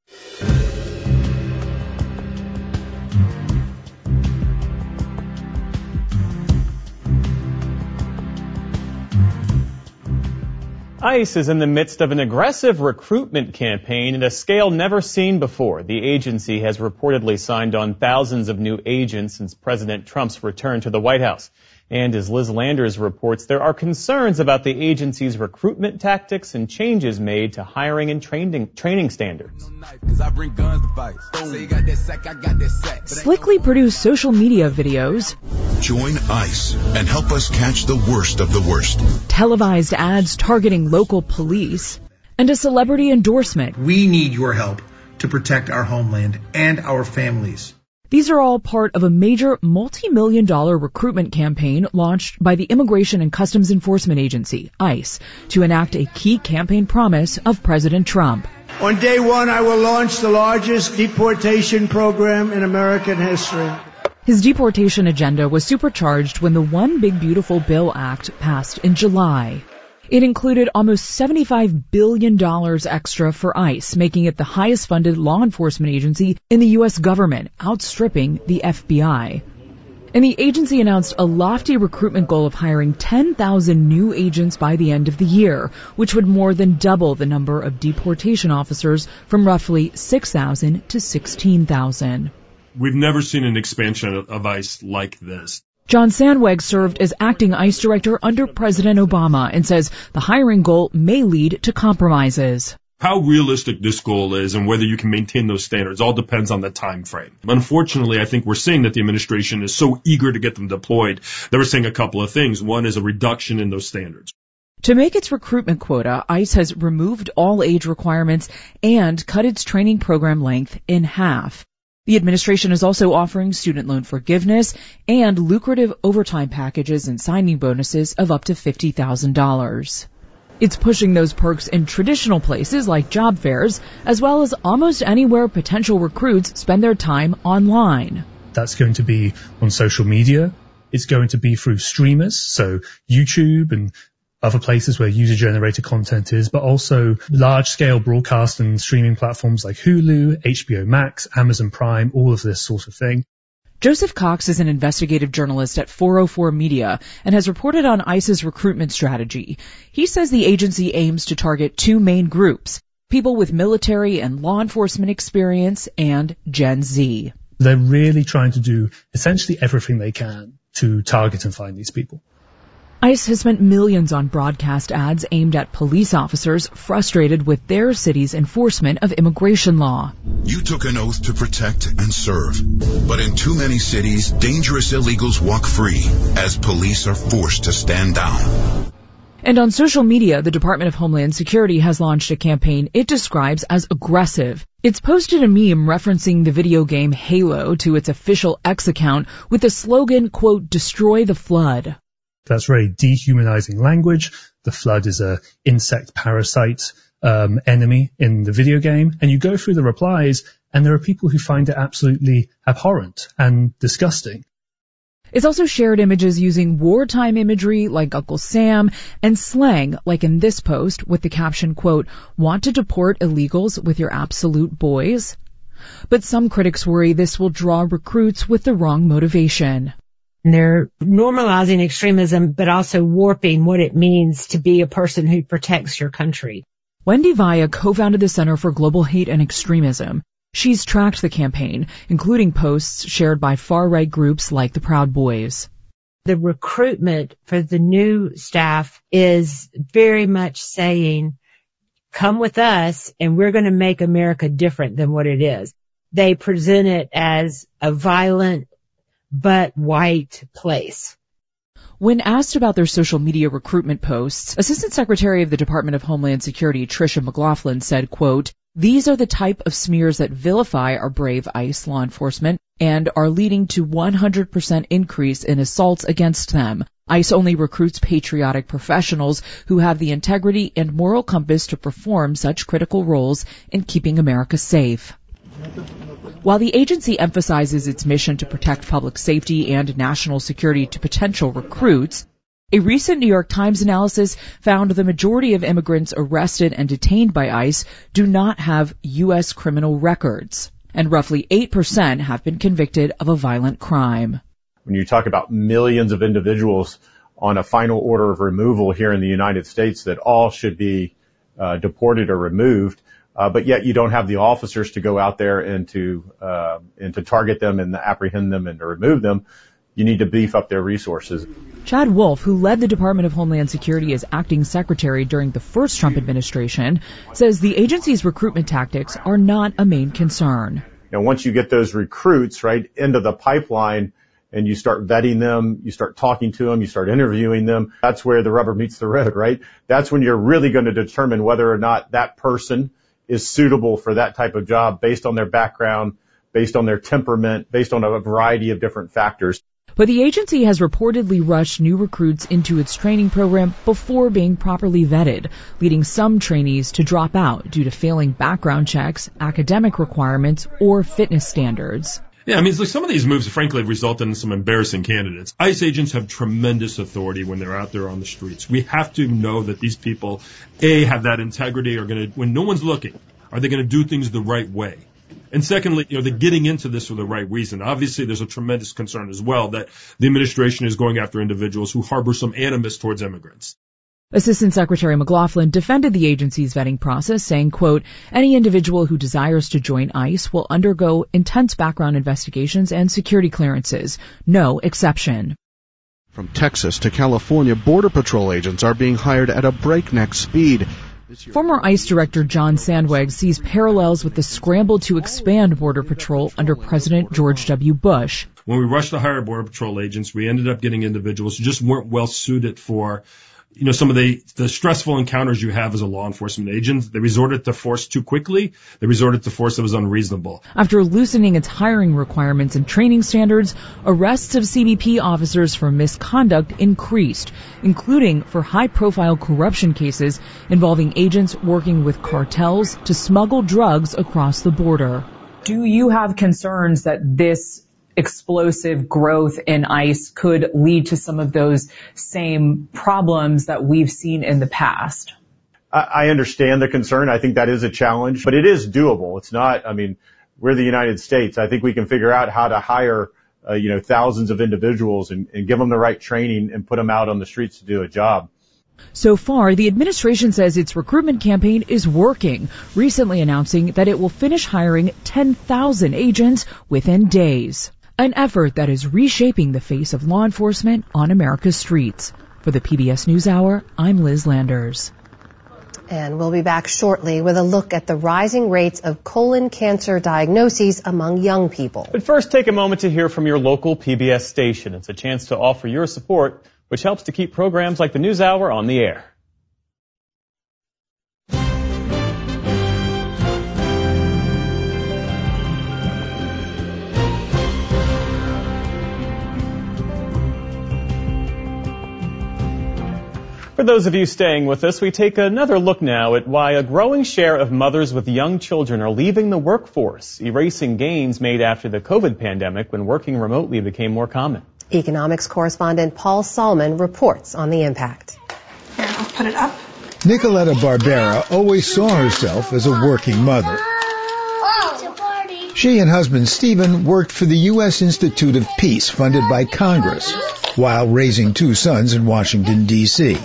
ICE is in the midst of an aggressive recruitment campaign at a scale never seen before. The agency has reportedly signed on thousands of new agents since President Trump's return to the White House. And as Liz Landers reports, there are concerns about the agency's recruitment tactics and changes made to hiring and training standards. Slickly produced social media videos. Join ICE and help us catch the worst of the worst. Televised ads targeting local police. And a celebrity endorsement. We need your help to protect our homeland and our families. These are all part of a major multi-million-dollar recruitment campaign launched by the Immigration and Customs Enforcement Agency, ICE, to enact a key campaign promise of President Trump. On day one, I will launch the largest deportation program in American history. His deportation agenda was supercharged when the One Big Beautiful Bill Act passed in July. It included almost $75 billion extra for ICE, making it the highest-funded law enforcement agency in the U.S. government, outstripping the FBI. And the agency announced a lofty recruitment goal of hiring 10,000 new agents by the end of the year, which would more than double the number of deportation officers from roughly 6,000 to 16,000. We've never seen an expansion of ICE like this. John Sandweg served as acting ICE director under President Obama and says the hiring goal may lead to compromises. How realistic this goal is and whether you can maintain those standards all depends on the time frame. Unfortunately, I think we're seeing that the administration is so eager to get them deployed that we're seeing a couple of things. One is a reduction in those standards. To make its recruitment quota, ICE has removed all age requirements and cut its training program length in half. The administration is also offering student loan forgiveness and lucrative overtime packages and signing bonuses of up to $50,000. It's pushing those perks in traditional places like job fairs, as well as almost anywhere potential recruits spend their time online. That's going to be on social media. It's going to be through streamers, so YouTube and other places where user-generated content is, but also large-scale broadcast and streaming platforms like Hulu, HBO Max, Amazon Prime, all of this sort of thing. Joseph Cox is an investigative journalist at 404 Media and has reported on ICE's recruitment strategy. He says the agency aims to target two main groups, people with military and law enforcement experience and Gen Z. They're really trying to do essentially everything they can to target and find these people. ICE has spent millions on broadcast ads aimed at police officers frustrated with their city's enforcement of immigration law. You took an oath to protect and serve, but in too many cities, dangerous illegals walk free as police are forced to stand down. And on social media, the Department of Homeland Security has launched a campaign it describes as aggressive. It's posted a meme referencing the video game Halo to its official X account with the slogan, quote, "Destroy the Flood." That's very dehumanizing language. The Flood is a insect parasite enemy in the video game. And you go through the replies, and there are people who find it absolutely abhorrent and disgusting. It's also shared images using wartime imagery like Uncle Sam and slang like in this post with the caption, quote, "Want to deport illegals with your absolute boys?" But some critics worry this will draw recruits with the wrong motivation. They're normalizing extremism, but also warping what it means to be a person who protects your country. Wendy Vaya co-founded the Center for Global Hate and Extremism. She's tracked the campaign, including posts shared by far-right groups like the Proud Boys. The recruitment for the new staff is very much saying, come with us and we're going to make America different than what it is. They present it as a violent but white place. When asked about their social media recruitment posts, Assistant Secretary of the Department of Homeland Security Tricia McLaughlin said, quote, "These are the type of smears that vilify our brave ICE law enforcement and are leading to 100% increase in assaults against them. ICE only recruits patriotic professionals who have the integrity and moral compass to perform such critical roles in keeping America safe." While the agency emphasizes its mission to protect public safety and national security to potential recruits, a recent New York Times analysis found the majority of immigrants arrested and detained by ICE do not have U.S. criminal records, and roughly 8% have been convicted of a violent crime. When you talk about millions of individuals on a final order of removal here in the United States that all should be deported or removed, but yet you don't have the officers to go out there and to target them and apprehend them and to remove them, you need to beef up their resources. Chad Wolf, who led the Department of Homeland Security as acting secretary during the first Trump administration, says the agency's recruitment tactics are not a main concern. You know, once you get those recruits right into the pipeline and you start vetting them, you start talking to them, you start interviewing them, that's where the rubber meets the road, right? That's when you're really going to determine whether or not that person is suitable for that type of job based on their background, based on their temperament, based on a variety of different factors. But the agency has reportedly rushed new recruits into its training program before being properly vetted, leading some trainees to drop out due to failing background checks, academic requirements, or fitness standards. Yeah, I mean, it's like some of these moves, frankly, have resulted in some embarrassing candidates. ICE agents have tremendous authority when they're out there on the streets. We have to know that these people, A, have that integrity, are going to, when no one's looking, are they going to do things the right way? And secondly, they're getting into this for the right reason. Obviously, there's a tremendous concern as well that the administration is going after individuals who harbor some animus towards immigrants. Assistant Secretary McLaughlin defended the agency's vetting process, saying, quote, "Any individual who desires to join ICE will undergo intense background investigations and security clearances. No exception." From Texas to California, Border Patrol agents are being hired at a breakneck speed. Former ICE Director John Sandweg sees parallels with the scramble to expand Border Patrol under President George W. Bush. When we rushed to hire Border Patrol agents, we ended up getting individuals who just weren't well suited for some of the stressful encounters you have as a law enforcement agent. They resorted to force too quickly. They resorted to force that was unreasonable. After loosening its hiring requirements and training standards, arrests of CBP officers for misconduct increased, including for high-profile corruption cases involving agents working with cartels to smuggle drugs across the border. Do you have concerns that this explosive growth in ICE could lead to some of those same problems that we've seen in the past? I understand the concern. I think that is a challenge, but it is doable. It's not, we're the United States. I think we can figure out how to hire, thousands of individuals and give them the right training and put them out on the streets to do a job. So far, the administration says its recruitment campaign is working, recently announcing that it will finish hiring 10,000 agents within days. An effort that is reshaping the face of law enforcement on America's streets. For the PBS NewsHour, I'm Liz Landers. And we'll be back shortly with a look at the rising rates of colon cancer diagnoses among young people. But first, take a moment to hear from your local PBS station. It's a chance to offer your support, which helps to keep programs like the NewsHour on the air. For those of you staying with us, we take another look now at why a growing share of mothers with young children are leaving the workforce, erasing gains made after the COVID pandemic when working remotely became more common. Economics correspondent Paul Salman reports on the impact. Here, I'll put it up. Nicoletta Barbera always saw herself as a working mother. She and husband Stephen worked for the U.S. Institute of Peace, funded by Congress, while raising 2 sons in Washington, D.C.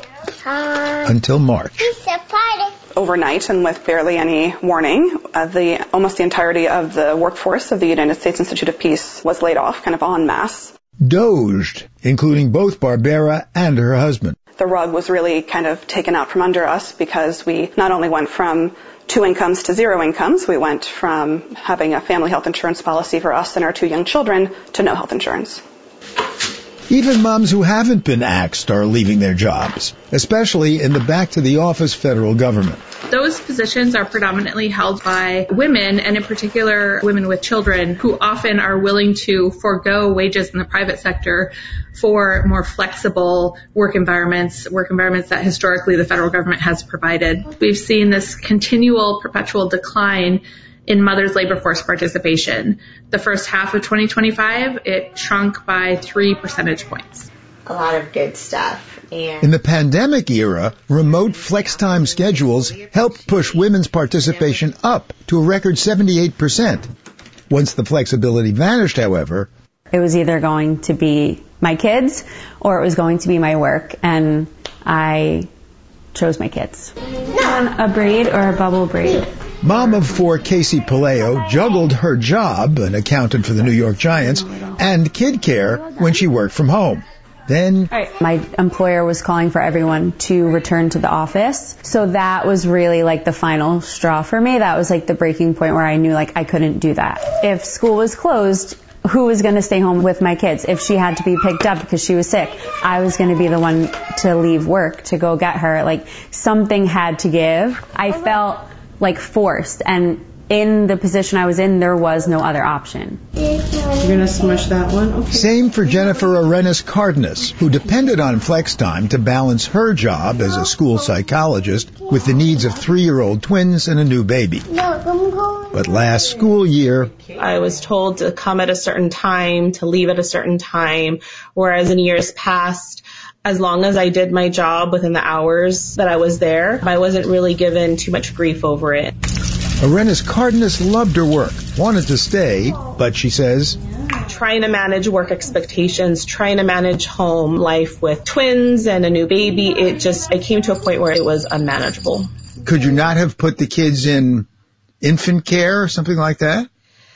Until March. Overnight and with barely any warning, almost the entirety of the workforce of the United States Institute of Peace was laid off, kind of en masse. Dozed, including both Barbera and her husband. The rug was really kind of taken out from under us because we not only went from 2 incomes to 0 incomes, we went from having a family health insurance policy for us and our 2 young children to no health insurance. Even moms who haven't been axed are leaving their jobs, especially in the back-to-the-office federal government. Those positions are predominantly held by women, and in particular women with children, who often are willing to forego wages in the private sector for more flexible work environments that historically the federal government has provided. We've seen this continual, perpetual decline in mothers' labor force participation. The first half of 2025, it shrunk by 3 percentage points. A lot of good stuff. In the pandemic era, remote flex-time schedules helped push women's participation up to a record 78%. Once the flexibility vanished, however, it was either going to be my kids or it was going to be my work, and I chose my kids. A braid or a bubble braid? Mom of 4 Casey Palaio juggled her job, an accountant for the New York Giants, and kid care when she worked from home. Then my employer was calling for everyone to return to the office. So that was really like the final straw for me. That was like the breaking point where I knew like I couldn't do that. If school was closed, who was going to stay home with my kids? If she had to be picked up because she was sick, I was going to be the one to leave work to go get her. Like something had to give. I felt like forced, and in the position I was in, there was no other option. You're going to smush that one? Okay. Same for Jennifer Arenas Cardenas, who depended on flex time to balance her job as a school psychologist with the needs of 3-year-old twins and a new baby. But last school year, I was told to come at a certain time, to leave at a certain time, whereas in years past, as long as I did my job within the hours that I was there, I wasn't really given too much grief over it. Arenas Cardenas loved her work, wanted to stay, but she says, trying to manage work expectations, trying to manage home life with twins and a new baby, it came to a point where it was unmanageable. Could you not have put the kids in infant care or something like that?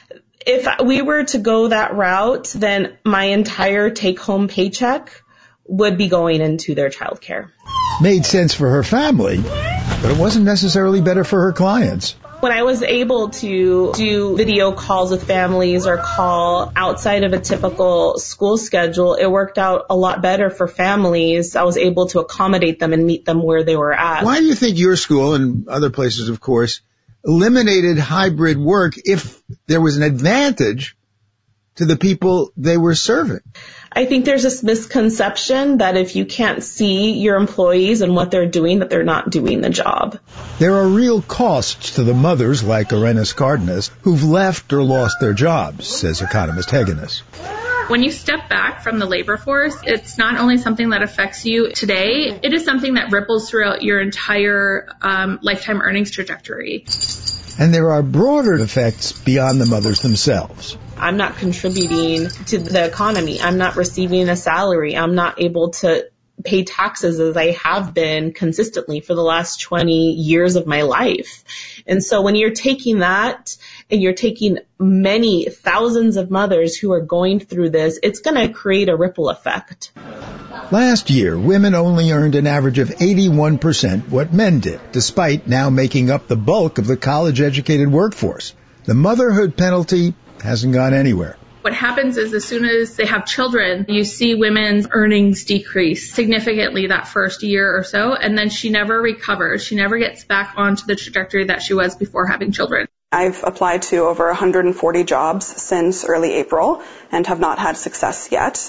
If we were to go that route, then my entire take-home paycheck would be going into their child care. Made sense for her family, but it wasn't necessarily better for her clients. When I was able to do video calls with families or call outside of a typical school schedule, it worked out a lot better for families. I was able to accommodate them and meet them where they were at. Why do you think your school and other places, of course, eliminated hybrid work if there was an advantage to the people they were serving? I think there's this misconception that if you can't see your employees and what they're doing, that they're not doing the job. There are real costs to the mothers like Arenas Cardenas who've left or lost their jobs, says economist Hegenes. When you step back from the labor force, it's not only something that affects you today, it is something that ripples throughout your entire lifetime earnings trajectory. And there are broader effects beyond the mothers themselves. I'm not contributing to the economy. I'm not receiving a salary. I'm not able to pay taxes as I have been consistently for the last 20 years of my life. And so when you're taking that and you're taking many thousands of mothers who are going through this, it's going to create a ripple effect. Last year, women only earned an average of 81% what men did, despite now making up the bulk of the college-educated workforce. The motherhood penalty hasn't gone anywhere. What happens is as soon as they have children, you see women's earnings decrease significantly that first year or so, and then she never recovers. She never gets back onto the trajectory that she was before having children. I've applied to over 140 jobs since early April and have not had success yet.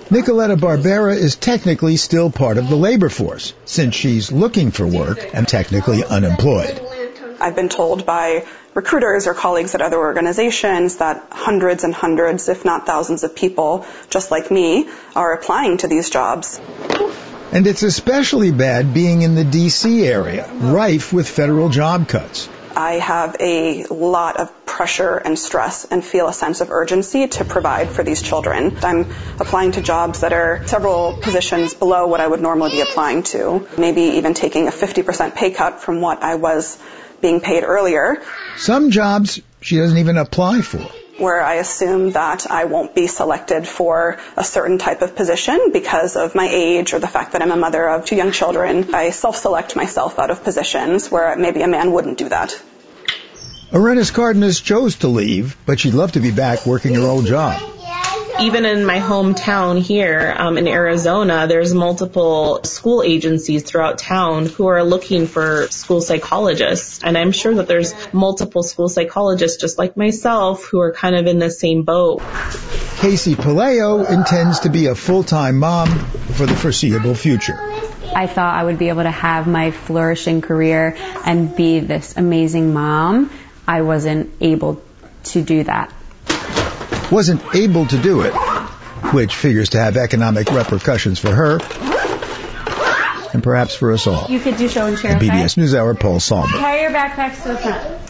Nicoletta Barbera is technically still part of the labor force, since she's looking for work and technically unemployed. I've been told by recruiters or colleagues at other organizations that hundreds and hundreds, if not thousands of people, just like me, are applying to these jobs. And it's especially bad being in the D.C. area, rife with federal job cuts. I have a lot of pressure and stress and feel a sense of urgency to provide for these children. I'm applying to jobs that are several positions below what I would normally be applying to, maybe even taking a 50% pay cut from what I was being paid earlier. Some jobs she doesn't even apply for. Where I assume that I won't be selected for a certain type of position because of my age or the fact that I'm a mother of 2 young children. I self-select myself out of positions where maybe a man wouldn't do that. Arenas Cardenas chose to leave, but she'd love to be back working her old job. Even in my hometown here in Arizona, there's multiple school agencies throughout town who are looking for school psychologists. And I'm sure that there's multiple school psychologists just like myself who are kind of in the same boat. Casey Palayo intends to be a full-time mom for the foreseeable future. I thought I would be able to have my flourishing career and be this amazing mom. I wasn't able to do that. Wasn't able to do it, which figures to have economic repercussions for her and perhaps for us all. You could do show and share, and okay? PBS NewsHour, Paul Salman. Carry your backpacks to the front.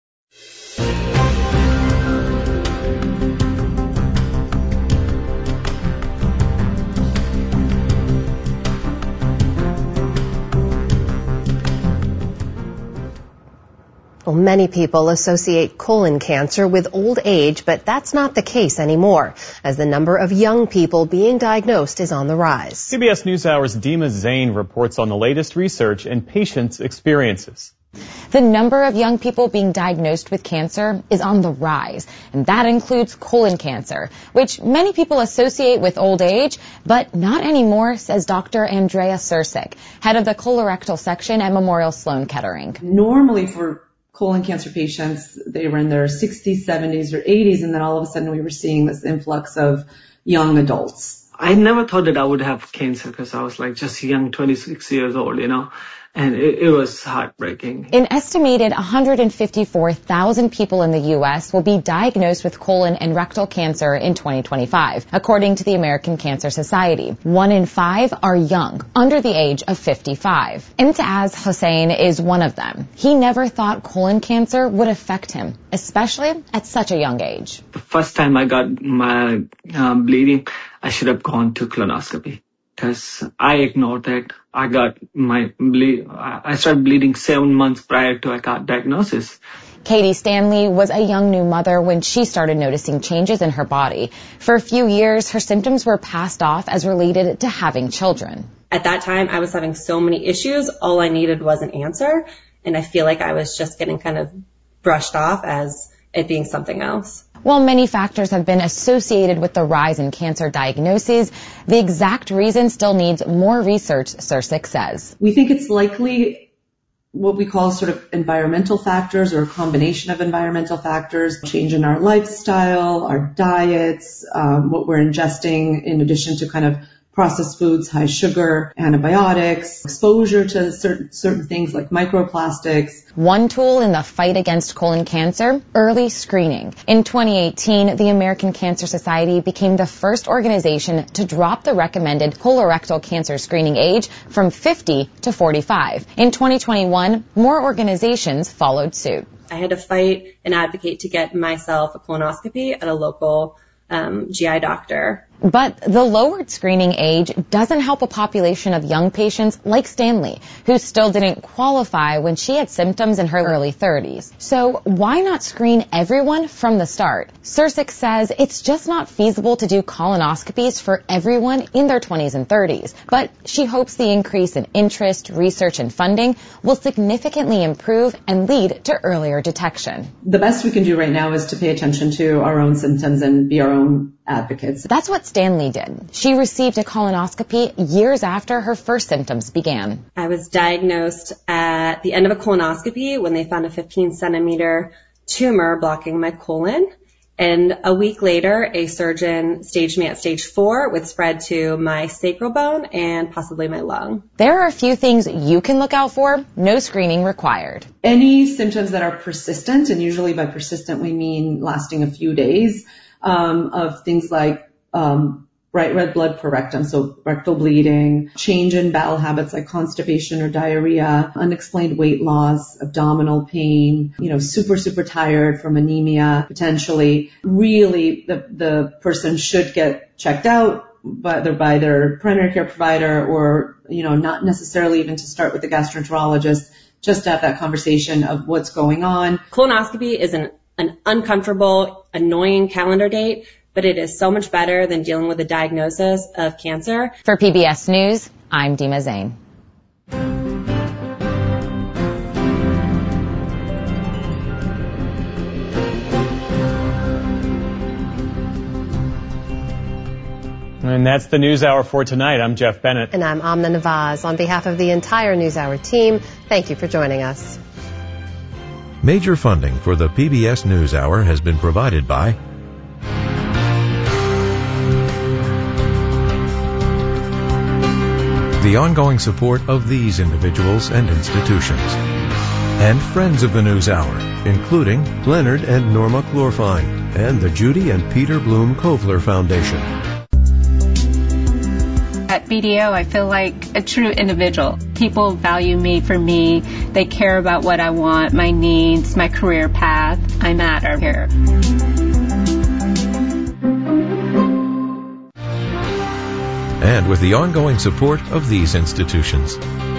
Well, many people associate colon cancer with old age, but that's not the case anymore, as the number of young people being diagnosed is on the rise. CBS NewsHour's Dima Zain reports on the latest research and patients' experiences. The number of young people being diagnosed with cancer is on the rise, and that includes colon cancer, which many people associate with old age, but not anymore, says Dr. Andrea Sursik, head of the colorectal section at Memorial Sloan Kettering. Normally for colon cancer patients, they were in their 60s, 70s, or 80s, and then all of a sudden we were seeing this influx of young adults. I never thought that I would have cancer because I was like just young, 26 years old, and it was heartbreaking. An estimated 154,000 people in the U.S. will be diagnosed with colon and rectal cancer in 2025, according to the American Cancer Society. 1 in 5 are young, under the age of 55. Imtiaz Hussain is one of them. He never thought colon cancer would affect him, especially at such a young age. The first time I got my bleeding, I should have gone to colonoscopy because I ignored that. I started bleeding 7 months prior to I got diagnosis. Katie Stanley was a young new mother when she started noticing changes in her body. For a few years, her symptoms were passed off as related to having children. At that time, I was having so many issues. All I needed was an answer. And I feel like I was just getting kind of brushed off as it being something else. While many factors have been associated with the rise in cancer diagnoses, the exact reason still needs more research, Sursik says. We think it's likely what we call sort of environmental factors or a combination of environmental factors, change in our lifestyle, our diets, what we're ingesting in addition to kind of processed foods, high sugar, antibiotics, exposure to certain things like microplastics. One tool in the fight against colon cancer, early screening. In 2018, the American Cancer Society became the first organization to drop the recommended colorectal cancer screening age from 50 to 45. In 2021, more organizations followed suit. I had to fight and advocate to get myself a colonoscopy at a local GI doctor. But the lowered screening age doesn't help a population of young patients like Stanley, who still didn't qualify when she had symptoms in her early 30s. So why not screen everyone from the start? Sursik says it's just not feasible to do colonoscopies for everyone in their 20s and 30s. But she hopes the increase in interest, research, and funding will significantly improve and lead to earlier detection. The best we can do right now is to pay attention to our own symptoms and be our own advocates. That's what Stanley did. She received a colonoscopy years after her first symptoms began. I was diagnosed at the end of a colonoscopy when they found a 15-centimeter tumor blocking my colon. And a week later, a surgeon staged me at stage 4 with spread to my sacral bone and possibly my lung. There are a few things you can look out for. No screening required. Any symptoms that are persistent, and usually by persistent we mean lasting a few days, of things like bright red blood per rectum, so rectal bleeding, change in bowel habits like constipation or diarrhea, unexplained weight loss, abdominal pain, super tired from anemia, potentially. Really, the person should get checked out, whether by their primary care provider or, not necessarily even to start with the gastroenterologist, just to have that conversation of what's going on. Colonoscopy is an uncomfortable, annoying calendar date, but it is so much better than dealing with a diagnosis of cancer. For PBS News, I'm Dima Zain. And that's the NewsHour for tonight. I'm Jeff Bennett. And I'm Amna Nawaz. On behalf of the entire NewsHour team, thank you for joining us. Major funding for the PBS NewsHour has been provided by the ongoing support of these individuals and institutions, and friends of the NewsHour, including Leonard and Norma Chlorfine, and the Judy and Peter Bloom Kovler Foundation. At BDO, I feel like a true individual. People value me for me. They care about what I want, my needs, my career path. I matter here. And with the ongoing support of these institutions.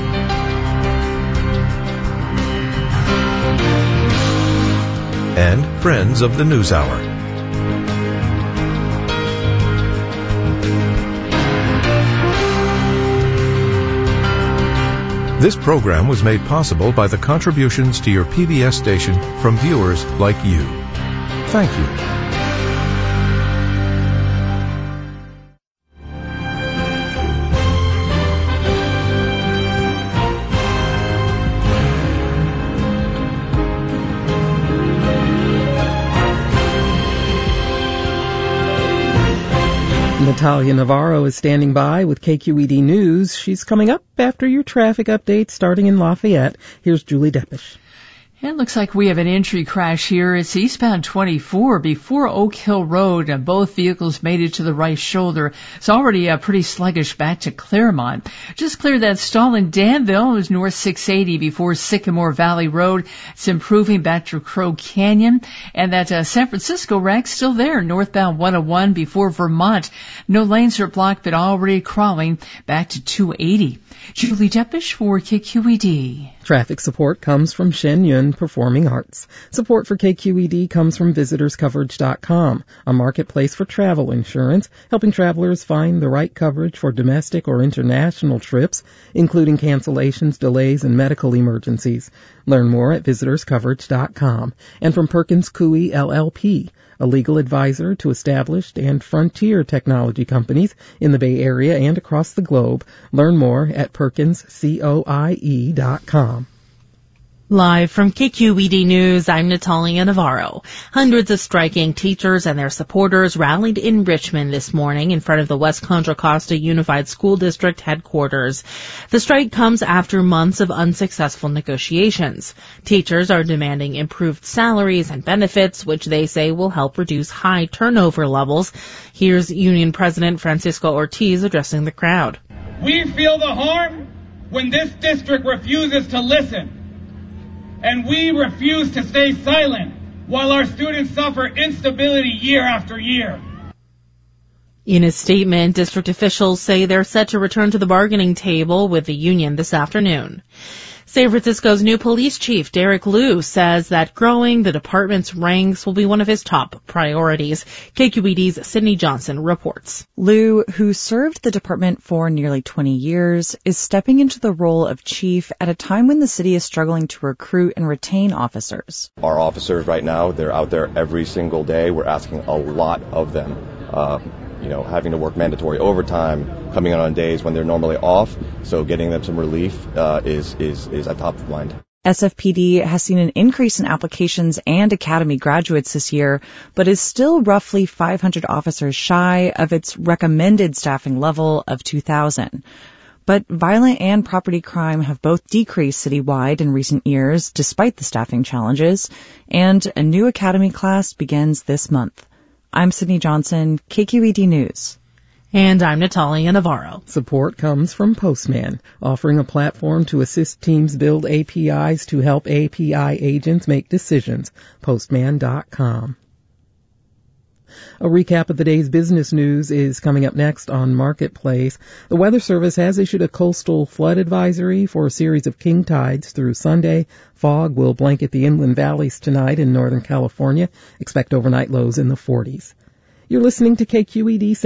And friends of the NewsHour. This program was made possible by the contributions to your PBS station from viewers like you. Thank you. Natalia Navarro is standing by with KQED News. She's coming up after your traffic update starting in Lafayette. Here's Julie Deppish. It looks like we have an entry crash here. It's eastbound 24 before Oak Hill Road, and both vehicles made it to the right shoulder. It's already pretty sluggish back to Claremont. Just cleared that stall in Danville. It was north 680 before Sycamore Valley Road. It's improving back to Crow Canyon. And that San Francisco wreck still there, northbound 101 before Vermont. No lanes are blocked, but already crawling back to 280. Julie Deppish for KQED. Traffic support comes from Shen Yun Performing Arts. Support for KQED comes from VisitorsCoverage.com, a marketplace for travel insurance, helping travelers find the right coverage for domestic or international trips, including cancellations, delays, and medical emergencies. Learn more at VisitorsCoverage.com. And from Perkins Coie LLP, a legal advisor to established and frontier technology companies in the Bay Area and across the globe. Learn more at PerkinsCoie.com. Live from KQED News, I'm Natalia Navarro. Hundreds of striking teachers and their supporters rallied in Richmond this morning in front of the West Contra Costa Unified School District headquarters. The strike comes after months of unsuccessful negotiations. Teachers are demanding improved salaries and benefits, which they say will help reduce high turnover levels. Here's Union President Francisco Ortiz addressing the crowd. We feel the harm when this district refuses to listen. And we refuse to stay silent while our students suffer instability year after year. In a statement, district officials say they're set to return to the bargaining table with the union this afternoon. San Francisco's new police chief, Derek Liu, says that growing the department's ranks will be one of his top priorities. KQED's Sydney Johnson reports. Liu, who served the department for nearly 20 years, is stepping into the role of chief at a time when the city is struggling to recruit and retain officers. Our officers right now, they're out there every single day. We're asking a lot of them. Having to work mandatory overtime, coming on days when they're normally off, so getting them some relief is at top of mind. SFPD has seen an increase in applications and academy graduates this year, but is still roughly 500 officers shy of its recommended staffing level of 2,000. But violent and property crime have both decreased citywide in recent years, despite the staffing challenges, and a new academy class begins this month. I'm Sydney Johnson, KQED News. And I'm Natalia Navarro. Support comes from Postman, offering a platform to assist teams build APIs to help API agents make decisions. Postman.com. A recap of the day's business news is coming up next on Marketplace. The Weather Service has issued a coastal flood advisory for a series of king tides through Sunday. Fog will blanket the inland valleys tonight in Northern California. Expect overnight lows in the 40s. You're listening to KQED